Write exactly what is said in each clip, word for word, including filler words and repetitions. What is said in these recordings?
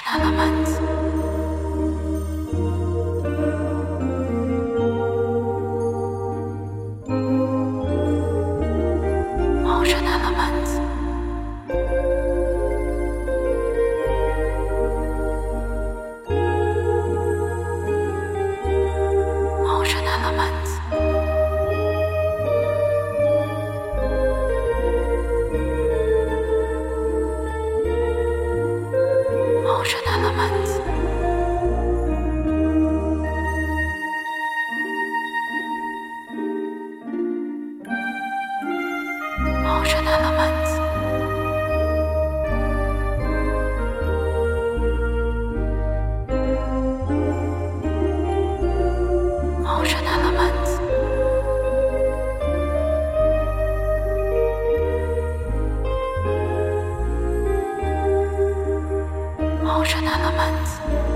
Elements. Motion elements. Motion elements. Motion elements. Motion elements. Motion elements. Motion elements.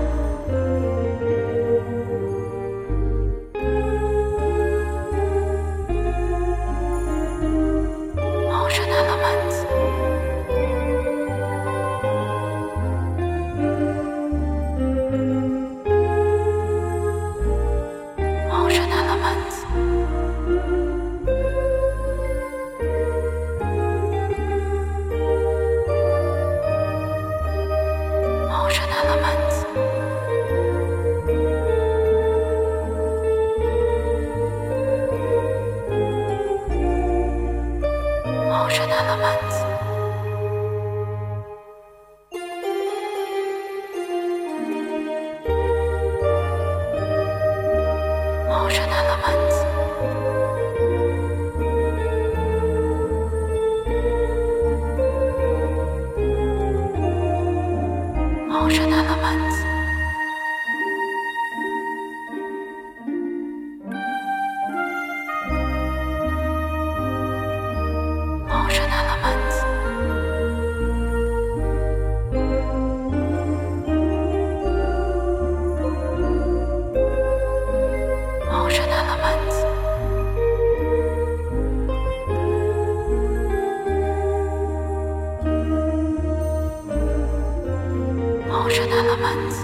Motion elements. Motion elements. Motion elements. Motion elements. Motion elements. Motion elements. Motion elements. Motion elements. Motion elements.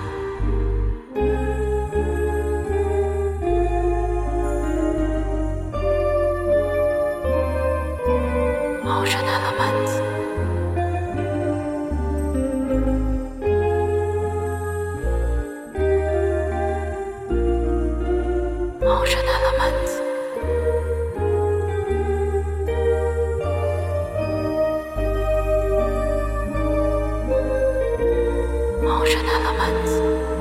Motion elements. Motion elements. Motion elements.